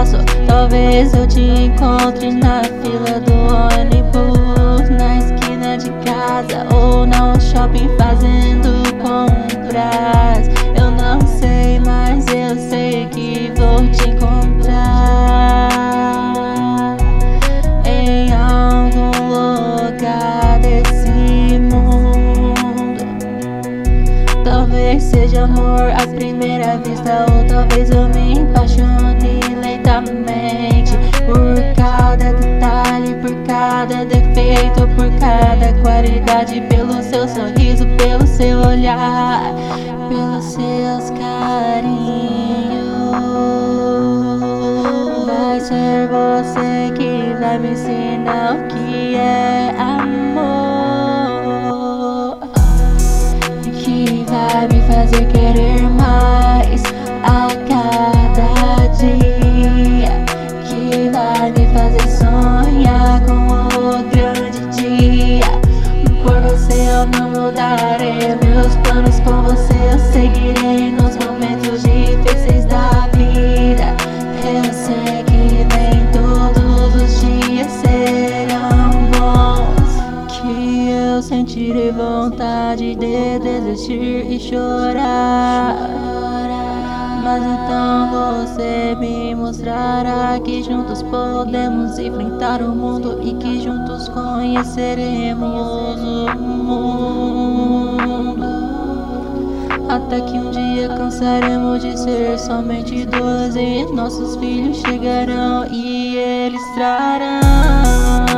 passo. Talvez eu te encontre na fila do ônibus, na esquina de casa ou no shopping fazendo compras. Eu não sei, mas eu sei que vou te encontrar em algum lugar desse mundo. Talvez seja amor à primeira vista, ou talvez eu me apaixone lentamente por cada detalhe, por cada defeito, por cada qualidade, pelo seu sorriso, pelo seu olhar, pelos seus carinhos. Vai ser você que vai me ensinar o que é amor, que vai me fazer querer mais a cada dia, que vai me fazer sonhar com o grande dia. Por você eu não mudarei meus planos, com você eu seguirei nos momentos difíceis da vida. Eu sei que nem todos os dias serão bons, que eu sentirei vontade de desistir e chorar. Mas então você me mostrará que juntos podemos enfrentar o mundo e que juntos conheceremos o mundo. Até que um dia cansaremos de ser somente dois e nossos filhos chegarão e eles trarão